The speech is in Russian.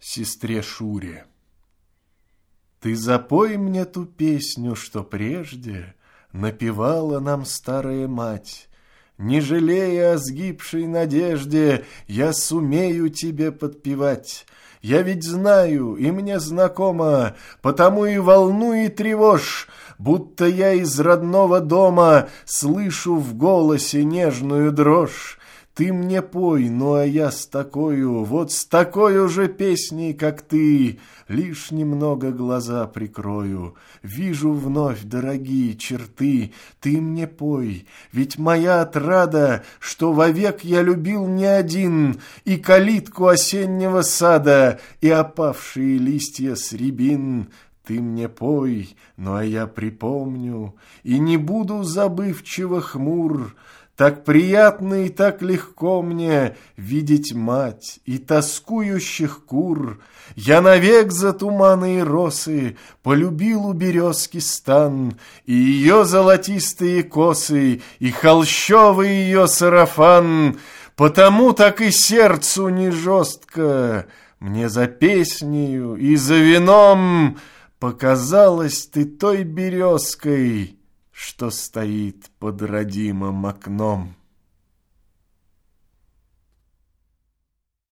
сестре Шуре. Ты запой мне ту песню, что прежде напевала нам старая мать. Не жалея о сгибшей надежде, я сумею тебе подпевать. Я ведь знаю, и мне знакомо, потому и волну, и тревожь, будто я из родного дома слышу в голосе нежную дрожь. Ты мне пой, ну а я с такою, вот с такой же песней, как ты, лишь немного глаза прикрою. Вижу вновь дорогие черты, ты мне пой, ведь моя отрада, что вовек я любил не один, и калитку осеннего сада, и опавшие листья с рябин. Ты мне пой, ну а я припомню, и не буду забывчиво хмур. Так приятно и так легко мне видеть мать и тоскующих кур. Я навек за туманы и росы полюбил у березки стан, и ее золотистые косы, и холщовый ее сарафан. Потому так и сердцу не жестко мне за песнею и за вином показалась ты той березкой, что стоит под родимым окном.